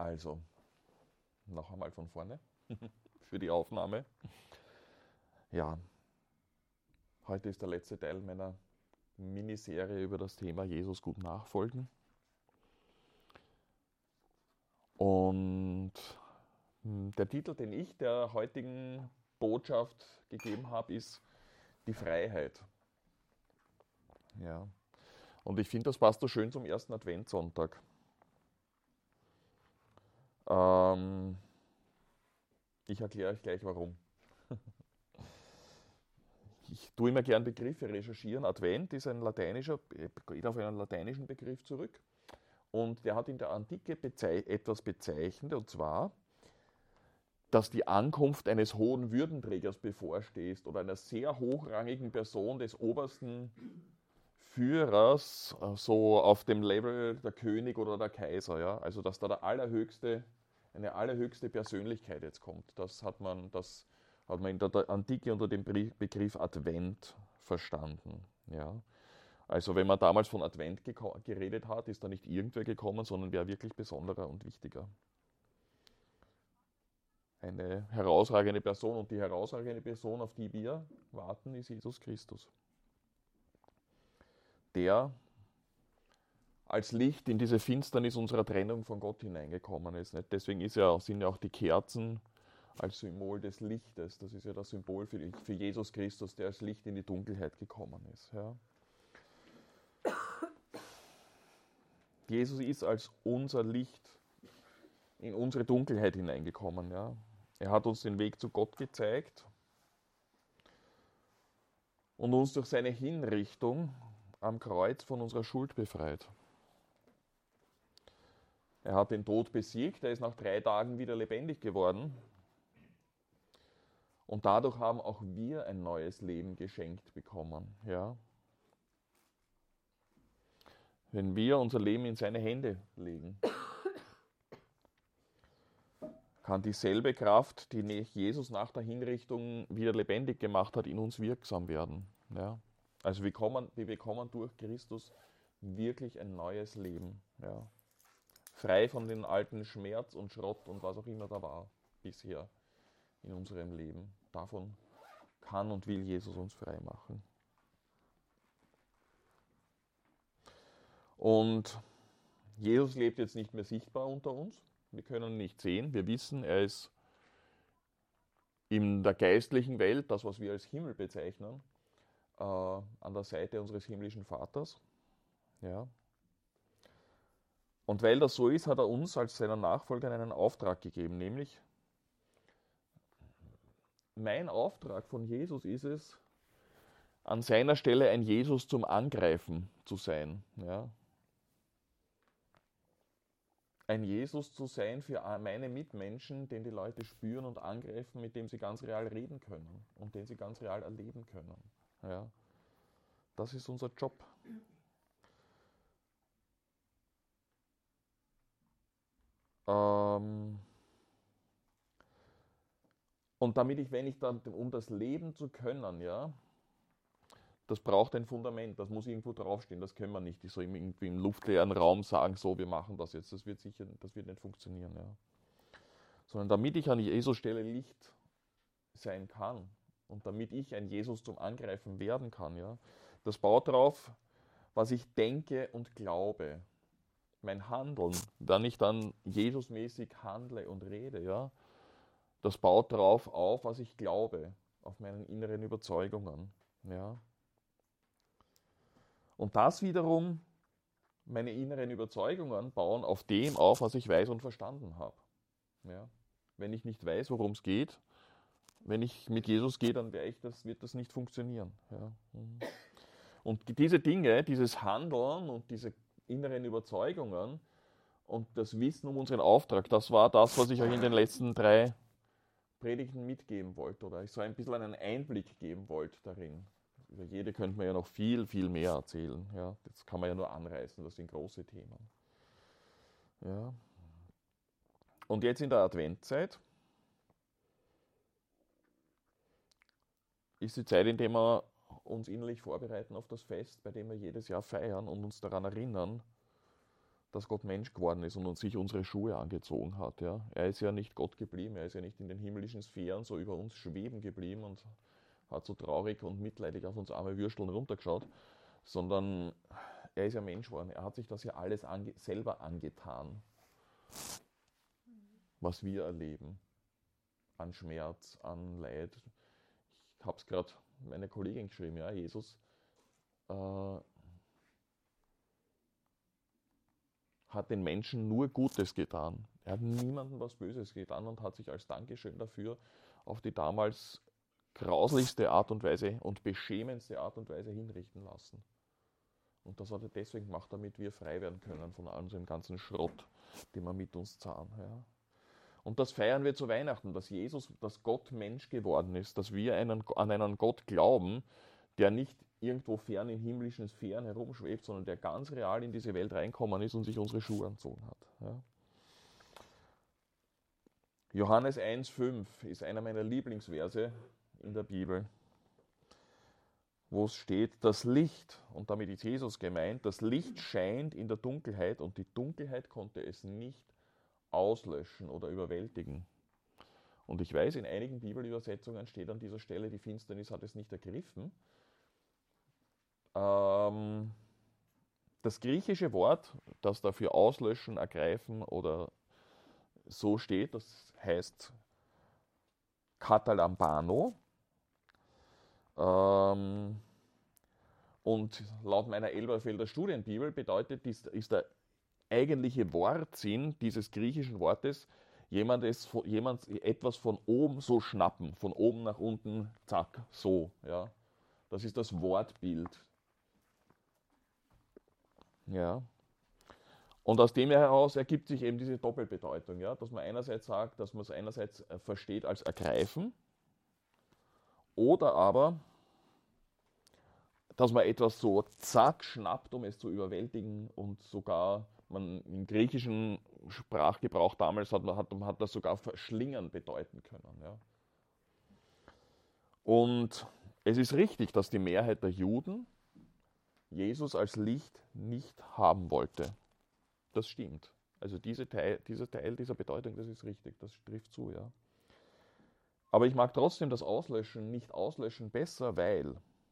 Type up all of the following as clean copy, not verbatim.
Also, noch einmal von vorne für die Aufnahme. Ja, heute ist der letzte Teil meiner Miniserie über das Thema Jesus gut nachfolgen. Und der Titel, den ich der heutigen Botschaft gegeben habe, ist die Freiheit. Ja. Und ich finde, das passt so schön zum ersten Adventssonntag. Ich erkläre euch gleich warum. Ich tue immer gern Begriffe recherchieren. Advent ist ein lateinischer, geht auf einen lateinischen Begriff zurück. Und der hat in der Antike etwas bezeichnet, und zwar, dass die Ankunft eines hohen Würdenträgers bevorsteht oder einer sehr hochrangigen Person des obersten Führers, so auf dem Level der König oder der Kaiser. Ja? Also dass da eine allerhöchste Persönlichkeit jetzt kommt. Das hat man in der Antike unter dem Begriff Advent verstanden. Ja? Also wenn man damals von Advent geredet hat, ist da nicht irgendwer gekommen, sondern wer wirklich besonderer und wichtiger. Eine herausragende Person, und die herausragende Person, auf die wir warten, ist Jesus Christus. Der als Licht in diese Finsternis unserer Trennung von Gott hineingekommen ist. Deswegen sind ja auch die Kerzen als Symbol des Lichtes. Das ist ja das Symbol für Jesus Christus, der als Licht in die Dunkelheit gekommen ist. Ja. Jesus ist als unser Licht in unsere Dunkelheit hineingekommen. Ja. Er hat uns den Weg zu Gott gezeigt und uns durch seine Hinrichtung am Kreuz von unserer Schuld befreit. Er hat den Tod besiegt, er ist nach 3 Tagen wieder lebendig geworden. Und dadurch haben auch wir ein neues Leben geschenkt bekommen. Ja? Wenn wir unser Leben in seine Hände legen, kann dieselbe Kraft, die Jesus nach der Hinrichtung wieder lebendig gemacht hat, in uns wirksam werden. Ja? Also wir bekommen durch Christus wirklich ein neues Leben. Ja? Frei von den alten Schmerz und Schrott und was auch immer da war bisher in unserem Leben. Davon kann und will Jesus uns frei machen. Und Jesus lebt jetzt nicht mehr sichtbar unter uns. Wir können ihn nicht sehen. Wir wissen, er ist in der geistlichen Welt, das was wir als Himmel bezeichnen, an der Seite unseres himmlischen Vaters. Ja. Und weil das so ist, hat er uns als seiner Nachfolger einen Auftrag gegeben, nämlich mein Auftrag von Jesus ist es, an seiner Stelle ein Jesus zum Angreifen zu sein. Ja. Ein Jesus zu sein für meine Mitmenschen, den die Leute spüren und angreifen, mit dem sie ganz real reden können und den sie ganz real erleben können. Ja. Das ist unser Job. Und wenn ich dann, um das leben zu können, ja, das braucht ein Fundament, das muss irgendwo draufstehen, das können wir nicht so irgendwie im luftleeren Raum sagen, so, wir machen das jetzt, das wird nicht funktionieren, ja. Sondern damit ich an Jesus Stelle Licht sein kann und damit ich ein Jesus zum Angreifen werden kann, ja, das baut darauf, was ich denke und glaube. Mein Handeln, wenn ich dann Jesusmäßig handle und rede, ja, das baut darauf auf, was ich glaube, auf meinen inneren Überzeugungen. Ja. Und das wiederum, meine inneren Überzeugungen, bauen auf dem auf, was ich weiß und verstanden habe. Ja. Wenn ich nicht weiß, worum es geht, wenn ich mit Jesus gehe, dann wird das nicht funktionieren. Ja. Und diese Dinge, dieses Handeln und diese inneren Überzeugungen und das Wissen um unseren Auftrag, das war das, was ich euch in den letzten 3 Predigten mitgeben wollte oder ich so ein bisschen einen Einblick geben wollte darin. Über jede könnte man ja noch viel, viel mehr erzählen. Ja, das kann man ja nur anreißen, das sind große Themen. Ja. Und jetzt in der Adventzeit ist die Zeit, in der wir uns innerlich vorbereiten auf das Fest, bei dem wir jedes Jahr feiern und uns daran erinnern, dass Gott Mensch geworden ist und uns sich unsere Schuhe angezogen hat. Ja. Er ist ja nicht Gott geblieben, er ist ja nicht in den himmlischen Sphären so über uns schweben geblieben und hat so traurig und mitleidig auf uns arme Würsteln runtergeschaut, sondern er ist ja Mensch geworden. Er hat sich das ja alles selber angetan, was wir erleben. An Schmerz, an Leid. Ich habe es gerade meine Kollegin geschrieben, ja, Jesus hat den Menschen nur Gutes getan. Er hat niemandem was Böses getan und hat sich als Dankeschön dafür auf die damals grauslichste Art und Weise und beschämendste Art und Weise hinrichten lassen. Und das hat er deswegen gemacht, damit wir frei werden können von all unserem ganzen Schrott, den wir mit uns zahlen. Ja. Und das feiern wir zu Weihnachten, dass Jesus, dass Gott Mensch geworden ist, dass wir an einen Gott glauben, der nicht irgendwo fern in himmlischen Sphären herumschwebt, sondern der ganz real in diese Welt reinkommen ist und sich unsere Schuhe angezogen hat. Ja. Johannes 1,5 ist einer meiner Lieblingsverse in der Bibel, wo es steht, das Licht, und damit ist Jesus gemeint, das Licht scheint in der Dunkelheit und die Dunkelheit konnte es nicht auslöschen oder überwältigen. Und ich weiß, in einigen Bibelübersetzungen steht an dieser Stelle, die Finsternis hat es nicht ergriffen. Das griechische Wort, das dafür auslöschen, ergreifen oder so steht, das heißt katalambano. Und laut meiner Elberfelder Studienbibel bedeutet, ist der eigentliche Wortsinn dieses griechischen Wortes, jemand etwas von oben so schnappen, von oben nach unten, zack, so. Ja. Das ist das Wortbild. Ja. Und aus dem heraus ergibt sich eben diese Doppelbedeutung, ja, dass man einerseits sagt, dass man es einerseits versteht als ergreifen oder aber, dass man etwas so zack schnappt, um es zu überwältigen und sogar, man im griechischen Sprachgebrauch damals hat das sogar verschlingern bedeuten können. Ja. Und es ist richtig, dass die Mehrheit der Juden Jesus als Licht nicht haben wollte. Das stimmt. Also dieser Teil dieser Bedeutung, das ist richtig, das trifft zu, ja. Aber ich mag trotzdem das Auslöschen, nicht auslöschen besser, weil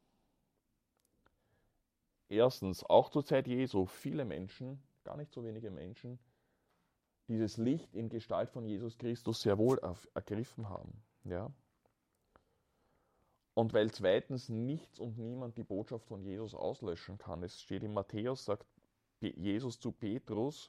erstens, auch zur Zeit Jesu, viele Menschen, gar nicht so wenige Menschen, dieses Licht in Gestalt von Jesus Christus sehr wohl ergriffen haben. Ja. Und weil zweitens nichts und niemand die Botschaft von Jesus auslöschen kann. Es steht in Matthäus, sagt Jesus zu Petrus,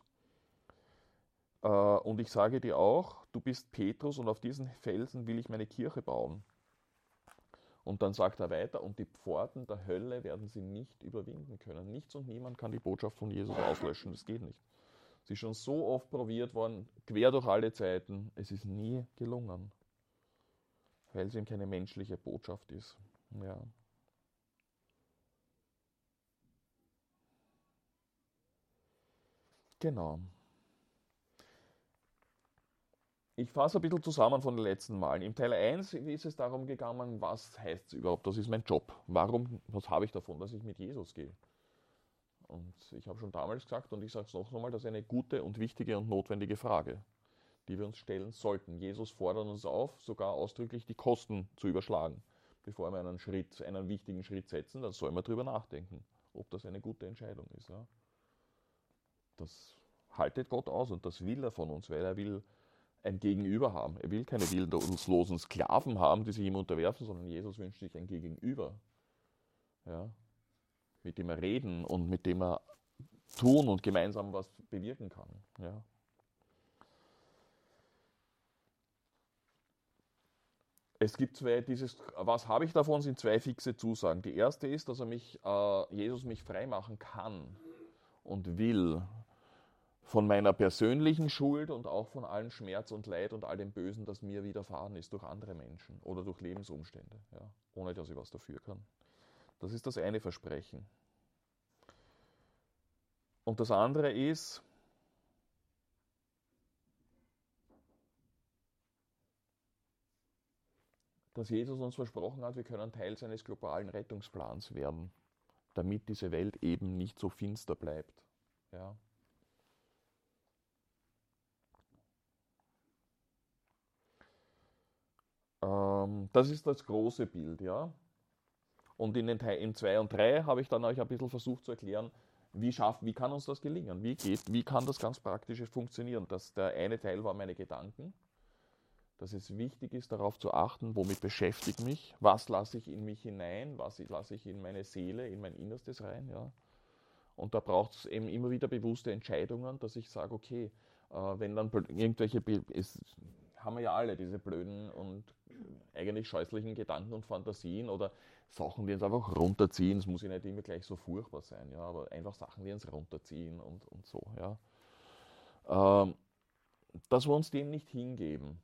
und ich sage dir auch, du bist Petrus und auf diesen Felsen will ich meine Kirche bauen. Und dann sagt er weiter, und die Pforten der Hölle werden sie nicht überwinden können. Nichts und niemand kann die Botschaft von Jesus auslöschen, das geht nicht. Sie ist schon so oft probiert worden, quer durch alle Zeiten, es ist nie gelungen. Weil es eben keine menschliche Botschaft ist. Ja. Genau. Ich fasse ein bisschen zusammen von den letzten Malen. Im Teil 1 ist es darum gegangen, was heißt es überhaupt, das ist mein Job. Was habe ich davon, dass ich mit Jesus gehe? Und ich habe schon damals gesagt, und ich sage es noch einmal, das ist eine gute und wichtige und notwendige Frage, die wir uns stellen sollten. Jesus fordert uns auf, sogar ausdrücklich die Kosten zu überschlagen. Bevor wir einen wichtigen Schritt setzen, dann sollen wir darüber nachdenken, ob das eine gute Entscheidung ist. Ja. Das haltet Gott aus und das will er von uns, weil er will ein Gegenüber haben. Er will keine willenslosen Sklaven haben, die sich ihm unterwerfen, sondern Jesus wünscht sich ein Gegenüber, ja, mit dem er reden und mit dem er tun und gemeinsam was bewirken kann. Ja. Es gibt was habe ich davon, sind zwei fixe Zusagen. Die erste ist, dass Jesus mich frei machen kann und will von meiner persönlichen Schuld und auch von allem Schmerz und Leid und all dem Bösen, das mir widerfahren ist durch andere Menschen oder durch Lebensumstände, ja, ohne dass ich was dafür kann. Das ist das eine Versprechen. Und das andere ist, dass Jesus uns versprochen hat, wir können Teil seines globalen Rettungsplans werden, damit diese Welt eben nicht so finster bleibt. Ja. Das ist das große Bild, ja. Und in 2 und 3 habe ich dann euch ein bisschen versucht zu erklären, wie kann uns das gelingen? Wie kann das ganz praktisch funktionieren? Der eine Teil war meine Gedanken, dass es wichtig ist, darauf zu achten, womit beschäftige ich mich, was lasse ich in mich hinein, was lasse ich in meine Seele, in mein Innerstes rein, ja. Und da braucht es eben immer wieder bewusste Entscheidungen, dass ich sage, okay, wenn dann irgendwelche, haben wir ja alle diese blöden und eigentlich scheußlichen Gedanken und Fantasien oder Sachen, die uns einfach runterziehen. Es muss ja nicht immer gleich so furchtbar sein, ja, aber einfach Sachen, die uns runterziehen und so, ja. Dass wir uns dem nicht hingeben.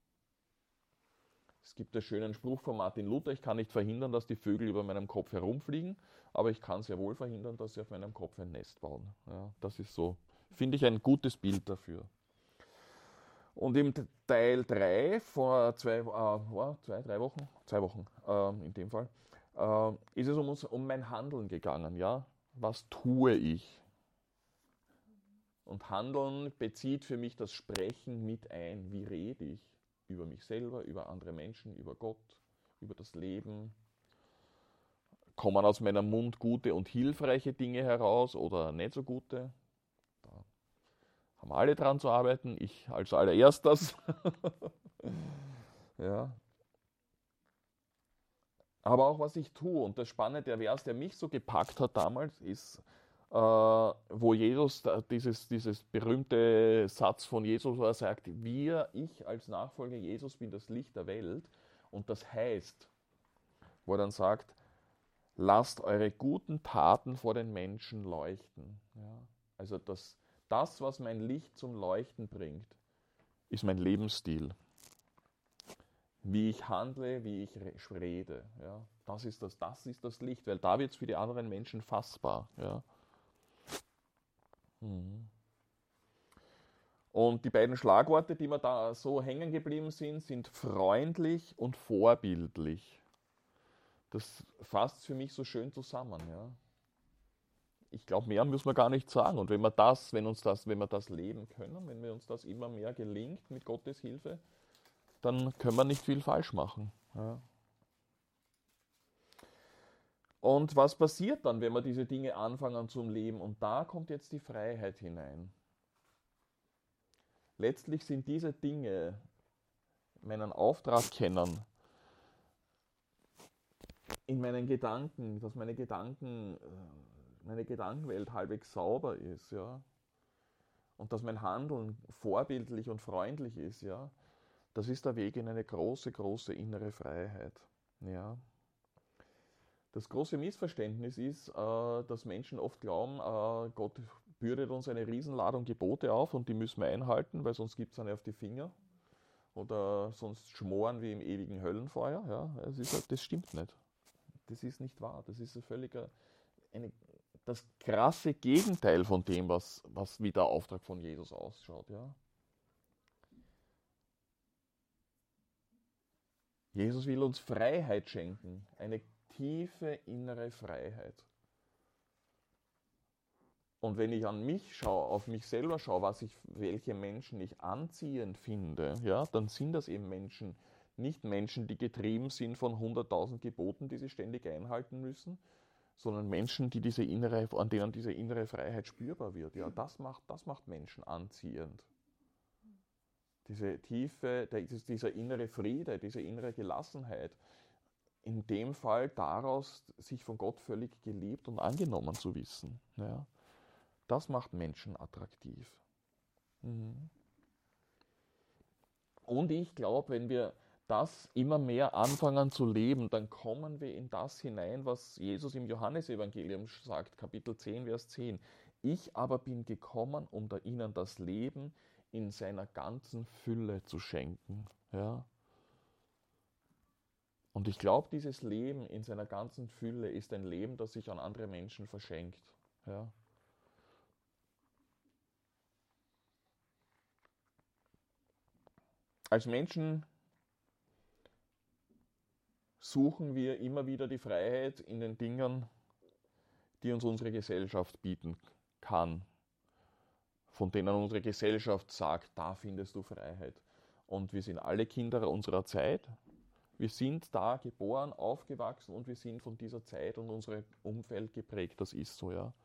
Es gibt den schönen Spruch von Martin Luther: Ich kann nicht verhindern, dass die Vögel über meinem Kopf herumfliegen, aber ich kann sehr wohl verhindern, dass sie auf meinem Kopf ein Nest bauen. Ja, das ist so, finde ich, ein gutes Bild dafür. Und im Teil 3 vor 2 Wochen in dem Fall, ist es um mein Handeln gegangen. Ja? Was tue ich? Und Handeln bezieht für mich das Sprechen mit ein. Wie rede ich? Über mich selber, über andere Menschen, über Gott, über das Leben. Kommen aus meinem Mund gute und hilfreiche Dinge heraus oder nicht so gute? Da haben wir alle dran zu arbeiten, ich als allererstes. Ja. Aber auch was ich tue. Und das Spannende, der Vers, der mich so gepackt hat damals, ist, wo Jesus, dieses berühmte Satz von Jesus, wo er sagt, ich als Nachfolger Jesus bin das Licht der Welt. Und das heißt, wo er dann sagt, lasst eure guten Taten vor den Menschen leuchten. Ja? Also das, was mein Licht zum Leuchten bringt, ist mein Lebensstil. Wie ich handle, wie ich rede. Ja? Das ist das Licht, weil da wird es für die anderen Menschen fassbar. Ja? Und die beiden Schlagworte, die mir da so hängen geblieben sind freundlich und vorbildlich. Das fasst für mich so schön zusammen. Ja? Ich glaube, mehr müssen wir gar nicht sagen. Und wenn wir das leben können, wenn wir uns das immer mehr gelingt mit Gottes Hilfe, dann können wir nicht viel falsch machen. Ja. Und was passiert dann, wenn wir diese Dinge anfangen zum Leben? Und da kommt jetzt die Freiheit hinein. Letztlich sind diese Dinge, meinen Auftrag kennen, in meinen Gedanken, dass meine Gedankenwelt halbwegs sauber ist, ja, und dass mein Handeln vorbildlich und freundlich ist, ja, das ist der Weg in eine große, große innere Freiheit, ja. Das große Missverständnis ist, dass Menschen oft glauben, Gott bürdet uns eine Riesenladung Gebote auf und die müssen wir einhalten, weil sonst gibt es eine auf die Finger oder sonst schmoren wir im ewigen Höllenfeuer. Ja, das stimmt nicht. Das ist nicht wahr. Das ist das krasse Gegenteil von dem, wie der Auftrag von Jesus ausschaut. Ja. Jesus will uns Freiheit schenken, eine tiefe innere Freiheit. Und wenn ich an mich schaue, auf mich selber schaue, welche Menschen ich anziehend finde, ja, dann sind das eben nicht Menschen, die getrieben sind von 100.000 Geboten, die sie ständig einhalten müssen, sondern Menschen, an denen diese innere Freiheit spürbar wird. Ja, das macht Menschen anziehend. Diese Tiefe, dieser innere Friede, diese innere Gelassenheit, in dem Fall daraus, sich von Gott völlig geliebt und angenommen zu wissen. Ja. Das macht Menschen attraktiv. Und ich glaube, wenn wir das immer mehr anfangen zu leben, dann kommen wir in das hinein, was Jesus im Johannesevangelium sagt, Kapitel 10, Vers 10. Ich aber bin gekommen, um ihnen das Leben in seiner ganzen Fülle zu schenken. Ja? Und ich glaube, dieses Leben in seiner ganzen Fülle ist ein Leben, das sich an andere Menschen verschenkt. Ja? Als Menschen suchen wir immer wieder die Freiheit in den Dingen, die uns unsere Gesellschaft bieten kann, von denen unsere Gesellschaft sagt, da findest du Freiheit. Und wir sind alle Kinder unserer Zeit. Wir sind da geboren, aufgewachsen und wir sind von dieser Zeit und unserem Umfeld geprägt. Das ist so, ja.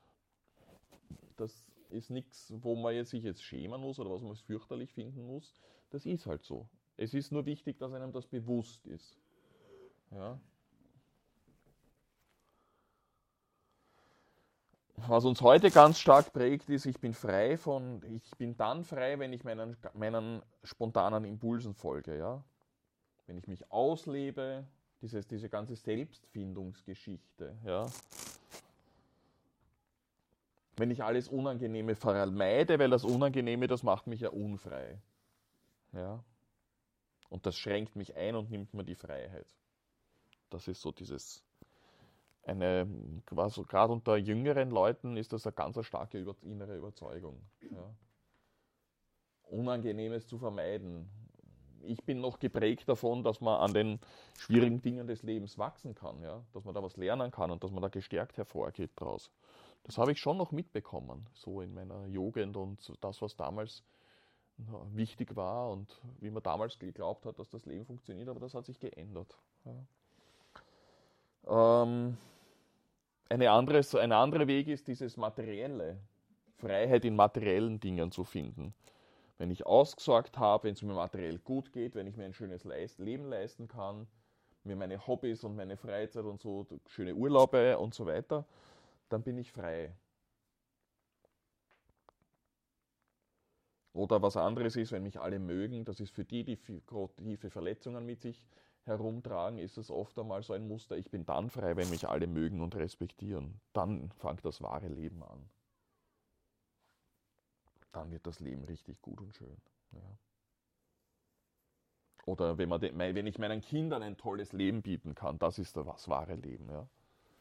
Das ist nichts, wo man sich jetzt schämen muss oder was man fürchterlich finden muss. Das ist halt so. Es ist nur wichtig, dass einem das bewusst ist. Ja. Was uns heute ganz stark prägt, ist, ich bin dann frei, wenn ich meinen spontanen Impulsen folge, ja. Wenn ich mich auslebe, diese ganze Selbstfindungsgeschichte, ja. Wenn ich alles Unangenehme vermeide, weil das Unangenehme, das macht mich ja unfrei, ja. Und das schränkt mich ein und nimmt mir die Freiheit. Das ist so gerade unter jüngeren Leuten ist das eine ganz starke innere Überzeugung. Ja. Unangenehmes zu vermeiden. Ich bin noch geprägt davon, dass man an den schwierigen Dingen des Lebens wachsen kann, ja? Dass man da was lernen kann und dass man da gestärkt hervorgeht draus. Das habe ich schon noch mitbekommen, so in meiner Jugend und das, was damals wichtig war und wie man damals geglaubt hat, dass das Leben funktioniert, aber das hat sich geändert. Ja. Ein anderer Weg ist dieses Materielle, Freiheit in materiellen Dingen zu finden. Wenn ich ausgesorgt habe, wenn es mir materiell gut geht, wenn ich mir ein schönes Leben leisten kann, mir meine Hobbys und meine Freizeit und so, schöne Urlaube und so weiter, dann bin ich frei. Oder was anderes ist, wenn mich alle mögen, das ist für die tiefe Verletzungen mit sich herumtragen, ist es oft einmal so ein Muster, ich bin dann frei, wenn mich alle mögen und respektieren. Dann fängt das wahre Leben an. Dann wird das Leben richtig gut und schön. Ja. Oder wenn ich meinen Kindern ein tolles Leben bieten kann, das ist das wahre Leben. Ja.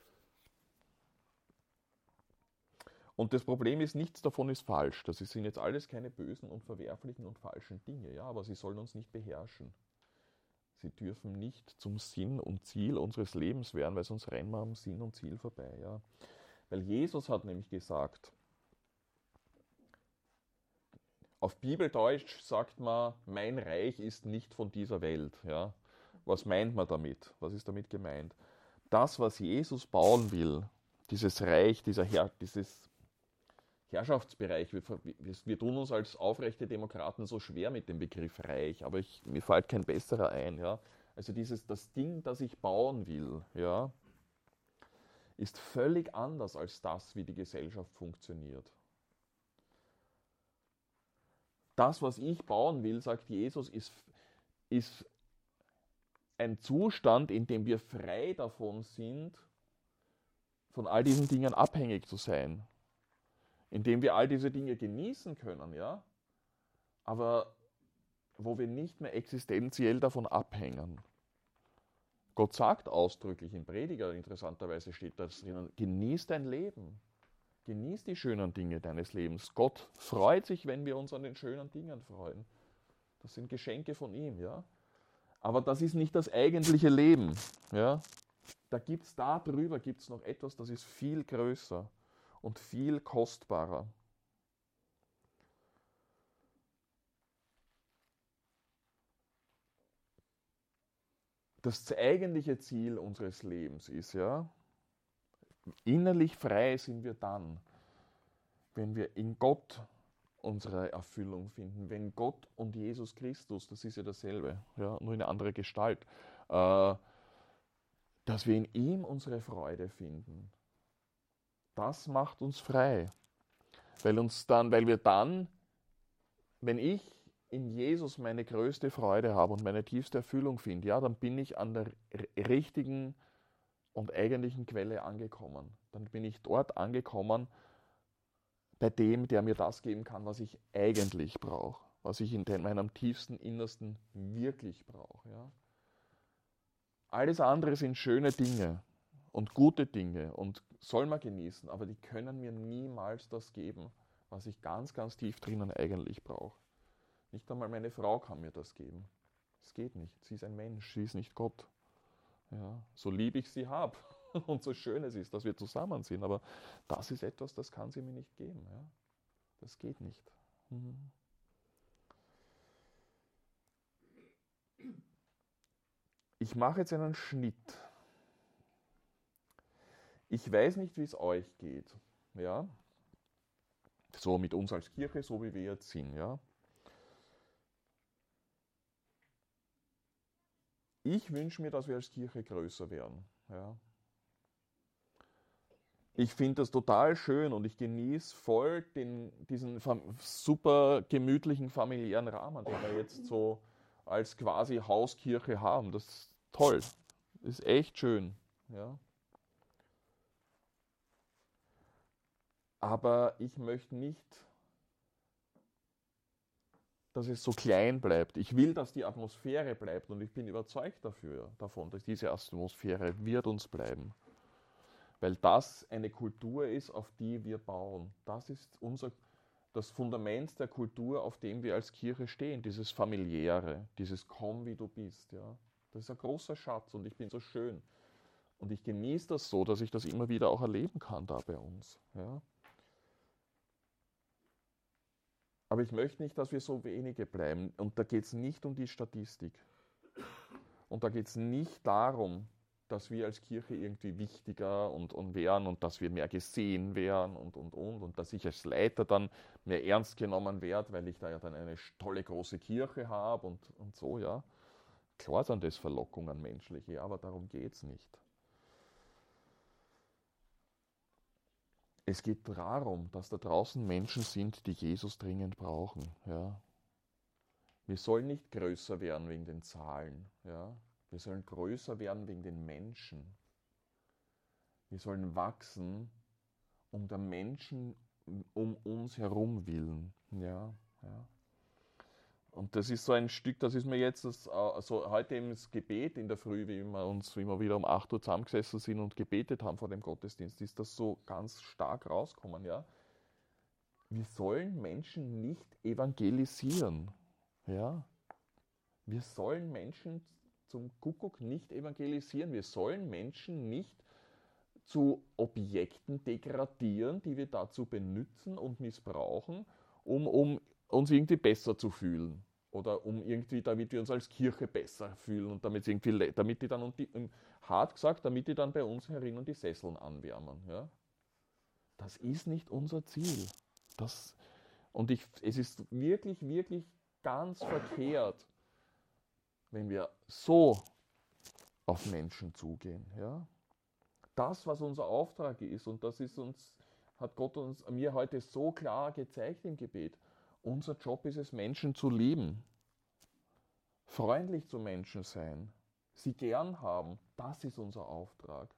Und das Problem ist, nichts davon ist falsch. Das sind jetzt alles keine bösen und verwerflichen und falschen Dinge, ja, aber sie sollen uns nicht beherrschen. Sie dürfen nicht zum Sinn und Ziel unseres Lebens werden, weil sonst rennen wir am Sinn und Ziel vorbei. Ja. Weil Jesus hat nämlich gesagt, auf Bibeldeutsch sagt man, mein Reich ist nicht von dieser Welt. Ja. Was meint man damit? Was ist damit gemeint? Das, was Jesus bauen will, dieses Reich, dieses Herrschaftsbereich, wir tun uns als aufrechte Demokraten so schwer mit dem Begriff Reich, aber mir fällt kein besserer ein. Ja. Also das Ding, das ich bauen will, ja, ist völlig anders als das, wie die Gesellschaft funktioniert. Das, was ich bauen will, sagt Jesus, ist ein Zustand, in dem wir frei davon sind, von all diesen Dingen abhängig zu sein. In dem wir all diese Dinge genießen können, ja, aber wo wir nicht mehr existenziell davon abhängen. Gott sagt ausdrücklich im Prediger, interessanterweise steht das drinnen, genieß dein Leben. Genieß die schönen Dinge deines Lebens. Gott freut sich, wenn wir uns an den schönen Dingen freuen. Das sind Geschenke von ihm, ja. Aber das ist nicht das eigentliche Leben, ja. Darüber gibt es noch etwas, das ist viel größer und viel kostbarer. Das eigentliche Ziel unseres Lebens ist, ja, innerlich frei sind wir dann, wenn wir in Gott unsere Erfüllung finden, wenn Gott und Jesus Christus, das ist ja dasselbe, ja, nur in einer anderen Gestalt, dass wir in ihm unsere Freude finden. Das macht uns frei, weil wir dann, wenn ich in Jesus meine größte Freude habe und meine tiefste Erfüllung finde, ja, dann bin ich an der richtigen und eigentlichen Quelle angekommen. Dann bin ich dort angekommen, bei dem, der mir das geben kann, was ich eigentlich brauche, was ich in meinem tiefsten Innersten wirklich brauche. Ja. Alles andere sind schöne Dinge und gute Dinge und soll man genießen, aber die können mir niemals das geben, was ich ganz, ganz tief drinnen eigentlich brauche. Nicht einmal meine Frau kann mir das geben. Es geht nicht. Sie ist ein Mensch, sie ist nicht Gott. Ja, so lieb ich sie habe und so schön es ist, dass wir zusammen sind, aber das ist etwas, das kann sie mir nicht geben. Ja. Das geht nicht. Mhm. Ich mache jetzt einen Schnitt. Ich weiß nicht, wie es euch geht. Ja? So mit uns als Kirche, so wie wir jetzt sind. Ja? Ich wünsche mir, dass wir als Kirche größer werden. Ja? Ich finde das total schön und ich genieße voll diesen super gemütlichen familiären Rahmen, den wir jetzt so als quasi Hauskirche haben. Das ist toll. Das ist echt schön. Ja? Aber ich möchte nicht, dass es so klein bleibt. Ich will, dass die Atmosphäre bleibt und ich bin überzeugt davon, dass diese Atmosphäre wird uns bleiben. Weil das eine Kultur ist, auf die wir bauen. Das ist das Fundament der Kultur, auf dem wir als Kirche stehen. Dieses Familiäre, dieses Komm, wie du bist. Ja. Das ist ein großer Schatz und ich bin so schön. Und ich genieße das so, dass ich das immer wieder auch erleben kann da bei uns. Ja. Aber ich möchte nicht, dass wir so wenige bleiben. Und da geht es nicht um die Statistik. Und da geht es nicht darum, dass wir als Kirche irgendwie wichtiger und wären und dass wir mehr gesehen werden und dass ich als Leiter dann mehr ernst genommen werde, weil ich da ja dann eine tolle große Kirche habe und so, ja. Klar sind das Verlockungen menschliche, aber darum geht es nicht. Es geht darum, dass da draußen Menschen sind, die Jesus dringend brauchen, ja. Wir sollen nicht größer werden wegen den Zahlen, ja. Wir sollen größer werden wegen den Menschen. Wir sollen wachsen um der Menschen um uns herum willen. Ja, ja. Und das ist so ein Stück, das ist mir jetzt also heute im Gebet in der Früh, wie wir wieder um 8 Uhr zusammengesessen sind und gebetet haben vor dem Gottesdienst, ist das so ganz stark rausgekommen. Ja? Wir sollen Menschen nicht evangelisieren. Ja? Wir sollen Menschen zum Kuckuck nicht evangelisieren. Wir sollen Menschen nicht zu Objekten degradieren, die wir dazu benutzen und missbrauchen, um uns irgendwie besser zu fühlen. Oder damit wir uns als Kirche besser fühlen und damit die dann, hart gesagt, damit die dann bei uns herinnen die Sesseln anwärmen. Ja? Das ist nicht unser Ziel. Es ist wirklich, wirklich ganz verkehrt, wenn wir so auf Menschen zugehen. Ja? Das, was unser Auftrag ist, und hat Gott mir heute so klar gezeigt im Gebet. Unser Job ist es, Menschen zu lieben, freundlich zu Menschen sein, sie gern haben. Das ist unser Auftrag.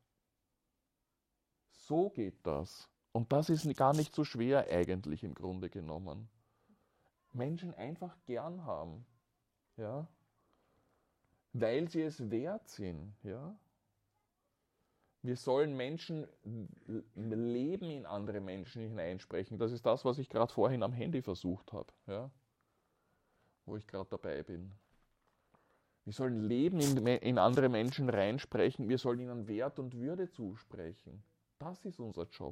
So geht das. Und das ist gar nicht so schwer eigentlich im Grunde genommen. Menschen einfach gern haben, ja, weil sie es wert sind, ja. Wir sollen Leben in andere Menschen hineinsprechen. Das ist das, was ich gerade vorhin am Handy versucht habe, ja? Wo ich gerade dabei bin. Wir sollen Leben in andere Menschen reinsprechen. Wir sollen ihnen Wert und Würde zusprechen. Das ist unser Job.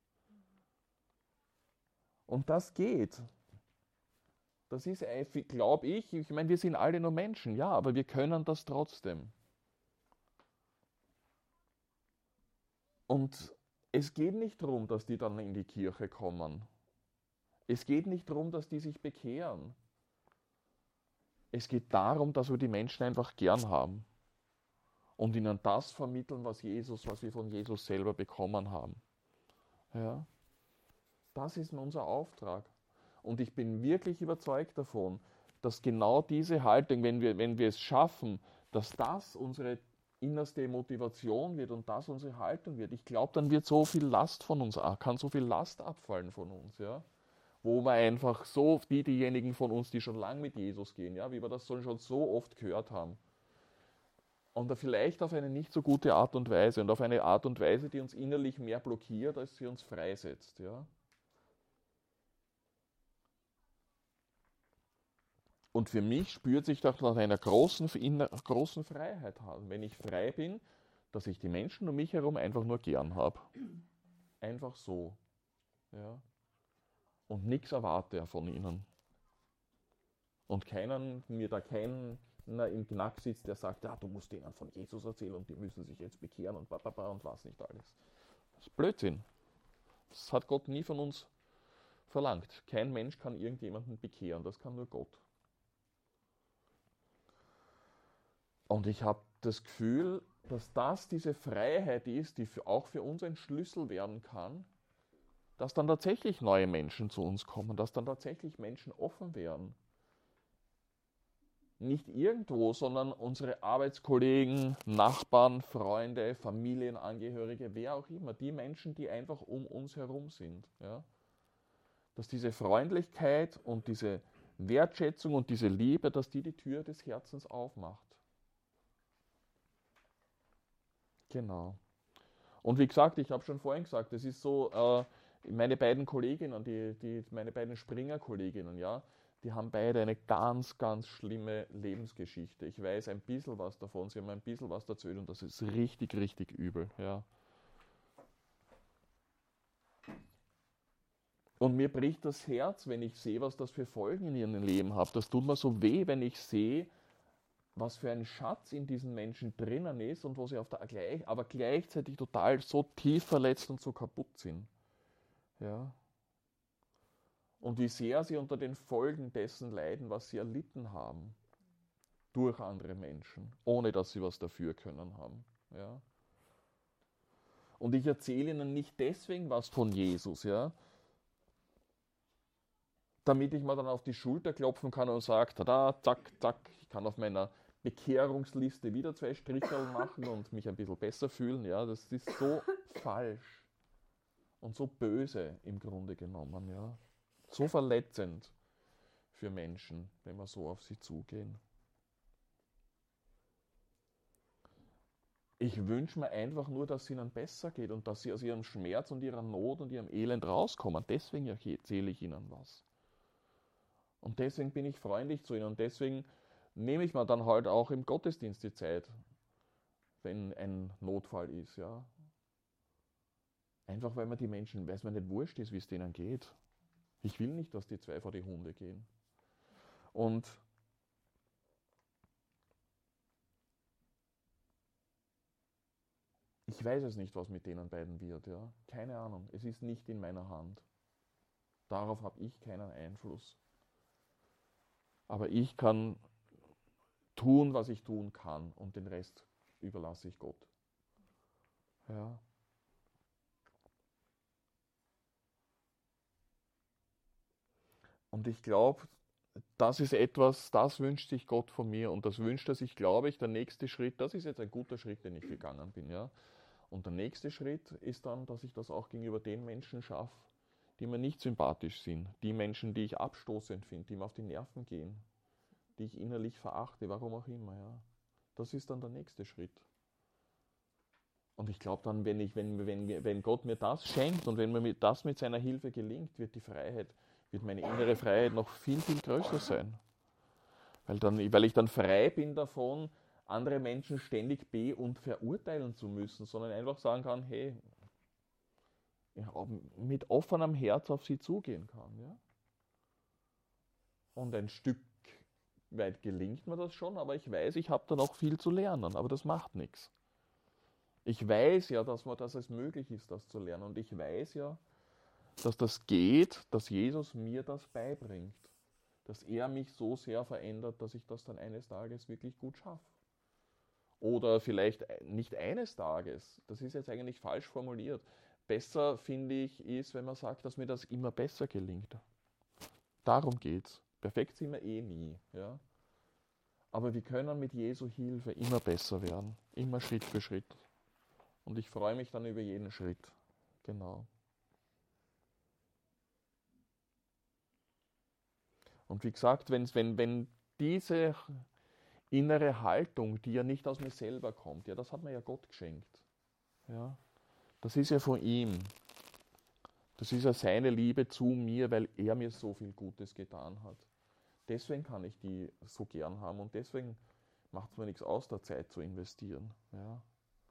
Und das geht. Das ist, glaube ich meine, wir sind alle nur Menschen, ja, aber wir können das trotzdem. Und es geht nicht darum, dass die dann in die Kirche kommen. Es geht nicht darum, dass die sich bekehren. Es geht darum, dass wir die Menschen einfach gern haben und ihnen das vermitteln, was wir von Jesus selber bekommen haben. Ja? Das ist unser Auftrag. Und ich bin wirklich überzeugt davon, dass genau diese Haltung, wenn wir es schaffen, dass das unsere innerste Motivation wird und das unsere Haltung wird, ich glaube, dann wird so viel Last von uns, kann so viel Last abfallen von uns, ja. Wo wir einfach so, diejenigen von uns, die schon lange mit Jesus gehen, ja, wie wir das schon so oft gehört haben. Und vielleicht auf eine nicht so gute Art und Weise und auf eine Art und Weise, die uns innerlich mehr blockiert, als sie uns freisetzt, ja. Und für mich spürt sich das nach einer großen Freiheit haben, wenn ich frei bin, dass ich die Menschen um mich herum einfach nur gern habe. Einfach so. Ja. Und nichts erwarte von ihnen. Und mir da keinen einer im Knack sitzt, der sagt, ja, du musst denen von Jesus erzählen und die müssen sich jetzt bekehren und und was nicht alles. Das ist Blödsinn. Das hat Gott nie von uns verlangt. Kein Mensch kann irgendjemanden bekehren, das kann nur Gott. Und ich habe das Gefühl, dass das diese Freiheit ist, die auch für uns ein Schlüssel werden kann, dass dann tatsächlich neue Menschen zu uns kommen, dass dann tatsächlich Menschen offen werden. Nicht irgendwo, sondern unsere Arbeitskollegen, Nachbarn, Freunde, Familienangehörige, wer auch immer, die Menschen, die einfach um uns herum sind. Ja? Dass diese Freundlichkeit und diese Wertschätzung und diese Liebe, dass die Tür des Herzens aufmacht. Genau. Und wie gesagt, ich habe schon vorhin gesagt, es ist so, meine beiden Kolleginnen, meine beiden Springer-Kolleginnen, ja, die haben beide eine ganz, ganz schlimme Lebensgeschichte. Ich weiß ein bisschen was davon, sie haben ein bisschen was erzählt und das ist richtig, richtig übel. Ja. Und mir bricht das Herz, wenn ich sehe, was das für Folgen in ihrem Leben hat. Das tut mir so weh, wenn ich sehe, was für ein Schatz in diesen Menschen drinnen ist und wo sie aber gleichzeitig total so tief verletzt und so kaputt sind. Ja. Und wie sehr sie unter den Folgen dessen leiden, was sie erlitten haben durch andere Menschen, ohne dass sie was dafür können haben. Ja. Und ich erzähle ihnen nicht deswegen was von Jesus, ja, damit ich mir dann auf die Schulter klopfen kann und sage, tada, zack, zack, ich kann auf meiner Bekehrungsliste wieder 2 Stricherl machen und mich ein bisschen besser fühlen. Ja, das ist so falsch und so böse im Grunde genommen. Ja. So verletzend für Menschen, wenn wir so auf sie zugehen. Ich wünsche mir einfach nur, dass es ihnen besser geht und dass sie aus ihrem Schmerz und ihrer Not und ihrem Elend rauskommen. Deswegen erzähle ich ihnen was. Und deswegen bin ich freundlich zu ihnen und deswegen nehme ich mir dann halt auch im Gottesdienst die Zeit, wenn ein Notfall ist. Ja. Einfach weil man die Menschen, weil es mir nicht wurscht ist, wie es denen geht. Ich will nicht, dass die 2 vor die Hunde gehen. Und ich weiß es nicht, was mit denen beiden wird. Ja? Keine Ahnung. Es ist nicht in meiner Hand. Darauf habe ich keinen Einfluss. Aber ich kann tun, was ich tun kann und den Rest überlasse ich Gott. Ja. Und ich glaube, das ist etwas, das wünscht sich Gott von mir und das wünscht er sich, glaube ich, der nächste Schritt, das ist jetzt ein guter Schritt, den ich gegangen bin. Ja? Und der nächste Schritt ist dann, dass ich das auch gegenüber den Menschen schaffe, die mir nicht sympathisch sind, die Menschen, die ich abstoßend finde, die mir auf die Nerven gehen, die ich innerlich verachte, warum auch immer. Ja? Das ist dann der nächste Schritt. Und ich glaube dann, wenn Gott mir das schenkt und wenn mir das mit seiner Hilfe gelingt, wird meine innere Freiheit noch viel, viel größer sein. Weil ich dann frei bin davon, andere Menschen ständig und verurteilen zu müssen, sondern einfach sagen kann, hey, ja, mit offenem Herz auf sie zugehen kann. Ja? Und ein Stück weit gelingt mir das schon, aber ich weiß, ich habe da noch viel zu lernen, aber das macht nichts. Ich weiß ja, dass es möglich ist, das zu lernen und ich weiß ja, dass das geht, dass Jesus mir das beibringt, dass er mich so sehr verändert, dass ich das dann eines Tages wirklich gut schaffe. Oder vielleicht nicht eines Tages, das ist jetzt eigentlich falsch formuliert. Besser, finde ich, ist, wenn man sagt, dass mir das immer besser gelingt. Darum geht's. Perfekt sind wir eh nie. Ja? Aber wir können mit Jesu Hilfe immer besser werden. Immer Schritt für Schritt. Und ich freue mich dann über jeden Schritt. Genau. Und wie gesagt, wenn diese innere Haltung, die ja nicht aus mir selber kommt, ja, das hat mir ja Gott geschenkt. Ja, das ist ja von ihm. Das ist ja seine Liebe zu mir, weil er mir so viel Gutes getan hat. Deswegen kann ich die so gern haben und deswegen macht es mir nichts aus, da Zeit zu investieren. Ja.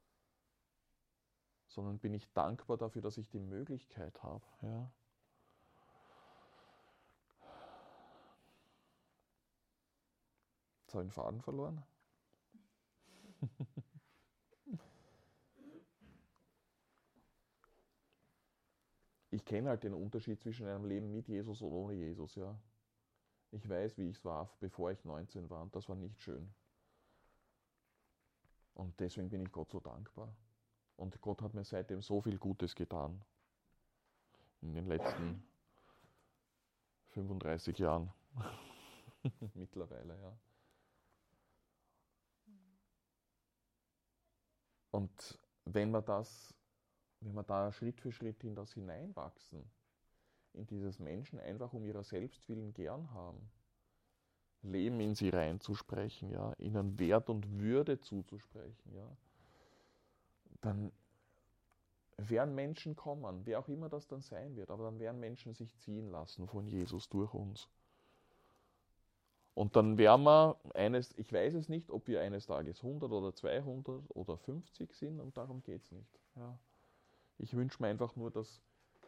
Sondern bin ich dankbar dafür, dass ich die Möglichkeit habe. Ja. Jetzt habe ich den Faden verloren. Ich kenne halt den Unterschied zwischen einem Leben mit Jesus und ohne Jesus, ja. Ich weiß, wie ich es war, bevor ich 19 war, und das war nicht schön. Und deswegen bin ich Gott so dankbar. Und Gott hat mir seitdem so viel Gutes getan. In den letzten 35 Jahren. Mittlerweile, ja. Und wenn wir da Schritt für Schritt in das hineinwachsen, in dieses Menschen einfach um ihrer selbst willen gern haben, Leben in sie reinzusprechen, ja, ihnen Wert und Würde zuzusprechen, ja, dann werden Menschen kommen, wer auch immer das dann sein wird, aber dann werden Menschen sich ziehen lassen von Jesus durch uns. Und dann werden wir ich weiß es nicht, ob wir eines Tages 100 oder 200 oder 50 sind, und darum geht es nicht. Ja. Ich wünsche mir einfach nur, dass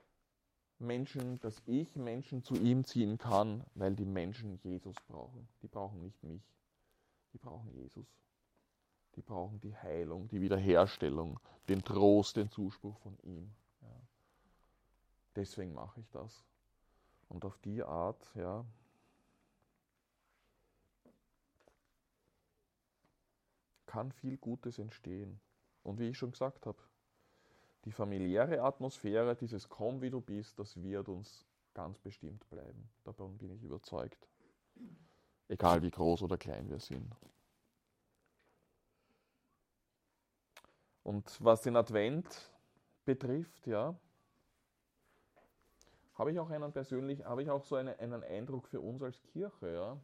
ich Menschen zu ihm ziehen kann, weil die Menschen Jesus brauchen. Die brauchen nicht mich, die brauchen Jesus. Die brauchen die Heilung, die Wiederherstellung, den Trost, den Zuspruch von ihm. Ja. Deswegen mache ich das. Und auf die Art, ja, kann viel Gutes entstehen. Und wie ich schon gesagt habe, die familiäre Atmosphäre, dieses Komm wie du bist, das wird uns ganz bestimmt bleiben. Davon bin ich überzeugt. Egal wie groß oder klein wir sind. Und was den Advent betrifft, ja, habe ich auch so einen Eindruck für uns als Kirche, ja.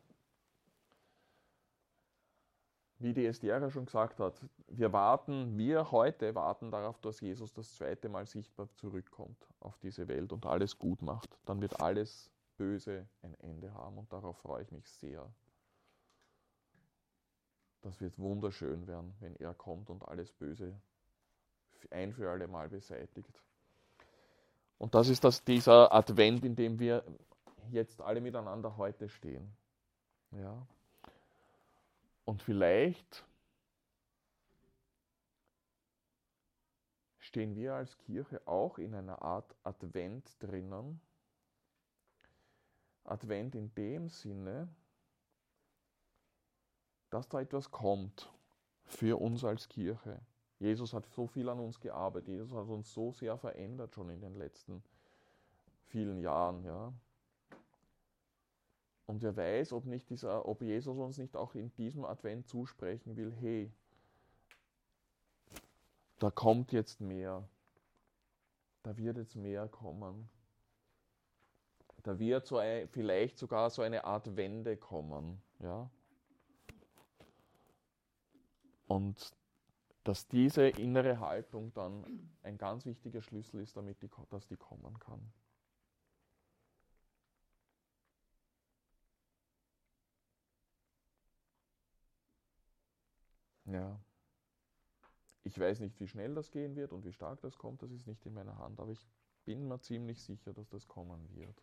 Wie die Esther schon gesagt hat, wir heute warten darauf, dass Jesus das zweite Mal sichtbar zurückkommt auf diese Welt und alles gut macht. Dann wird alles Böse ein Ende haben, und darauf freue ich mich sehr. Das wird wunderschön werden, wenn er kommt und alles Böse ein für alle Mal beseitigt. Und das ist dieser Advent, in dem wir jetzt alle miteinander heute stehen. Ja. Und vielleicht stehen wir als Kirche auch in einer Art Advent drinnen. Advent in dem Sinne, dass da etwas kommt für uns als Kirche. Jesus hat so viel an uns gearbeitet, Jesus hat uns so sehr verändert schon in den letzten vielen Jahren. Ja. Und wer weiß, ob Jesus uns nicht auch in diesem Advent zusprechen will, hey, da kommt jetzt mehr, da wird jetzt mehr kommen. Da wird vielleicht sogar so eine Art Wende kommen. Ja? Und dass diese innere Haltung dann ein ganz wichtiger Schlüssel ist, dass die kommen kann. Ja. Ich weiß nicht, wie schnell das gehen wird und wie stark das kommt, das ist nicht in meiner Hand, aber ich bin mir ziemlich sicher, dass das kommen wird.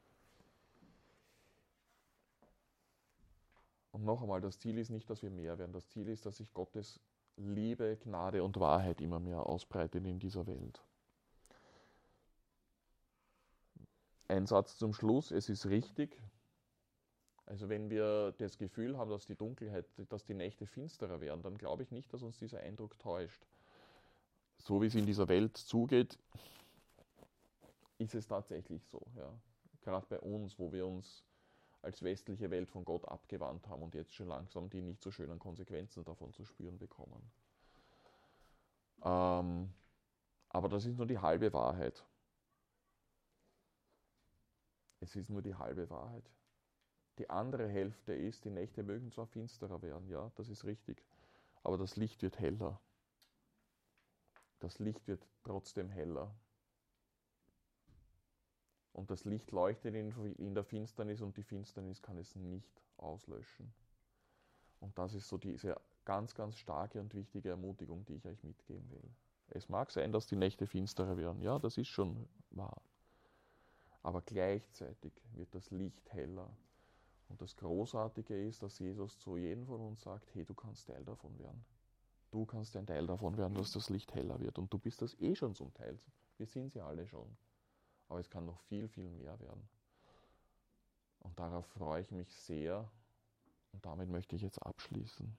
Und noch einmal, das Ziel ist nicht, dass wir mehr werden. Das Ziel ist, dass sich Gottes Liebe, Gnade und Wahrheit immer mehr ausbreitet in dieser Welt. Ein Satz zum Schluss, es ist richtig. Also wenn wir das Gefühl haben, dass die Nächte finsterer werden, dann glaube ich nicht, dass uns dieser Eindruck täuscht. So wie es in dieser Welt zugeht, ist es tatsächlich so. Ja. Gerade bei uns, wo wir uns als westliche Welt von Gott abgewandt haben und jetzt schon langsam die nicht so schönen Konsequenzen davon zu spüren bekommen. Aber das ist nur die halbe Wahrheit. Es ist nur die halbe Wahrheit. Die andere Hälfte ist, die Nächte mögen zwar finsterer werden, ja, das ist richtig, aber das Licht wird heller. Das Licht wird trotzdem heller. Und das Licht leuchtet in der Finsternis und die Finsternis kann es nicht auslöschen. Und das ist so diese ganz, ganz starke und wichtige Ermutigung, die ich euch mitgeben will. Es mag sein, dass die Nächte finsterer werden, ja, das ist schon wahr. Aber gleichzeitig wird das Licht heller Und das Großartige ist, dass Jesus zu jedem von uns sagt, hey, du kannst Teil davon werden. Du kannst ein Teil davon werden, dass das Licht heller wird. Und du bist das eh schon zum Teil. Wir sind sie alle schon. Aber es kann noch viel, viel mehr werden. Und darauf freue ich mich sehr. Und damit möchte ich jetzt abschließen.